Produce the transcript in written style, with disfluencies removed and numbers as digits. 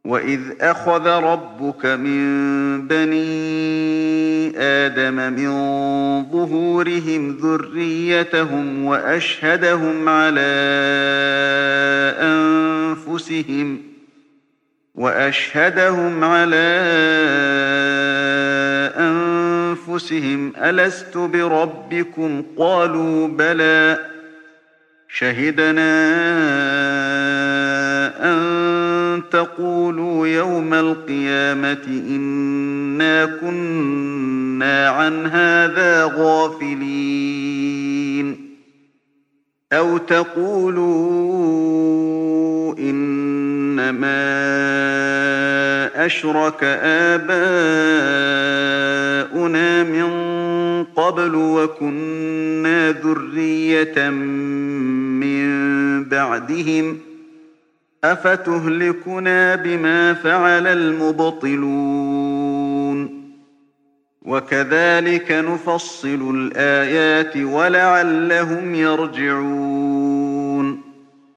وَإِذْ أَخَذَ رَبُّكَ مِن بَنِي آدَمَ مِن ظُهُورِهِمْ ذُرِّيَّتَهُمْ وَأَشْهَدَهُمْ عَلَىٰ أَنفُسِهِمْ أَلَسْتُ بِرَبِّكُمْ ۖ قَالُوا بَلَىٰ شَهِدْنَا أَن تَقُولُوا يَوْمَ الْقِيَامَةِ إِنَّا كُنَّا عَنْ هَٰذَا غَافِلِينَ أَوْ تَقُولُوا إِنَّمَا أَشْرَكَ آبَاؤُنَا مِن قَبْلُ وَكُنَّا ذُرِّيَّةً مِّن بَعْدِهِمْ ۖ أَفَتُهْلِكُنَا بِمَا فَعَلَ الْمُبْطِلُونَ وَكَذَٰلِكَ نُفَصِّلُ الْآيَاتِ وَلَعَلَّهُمْ يَرْجِعُونَ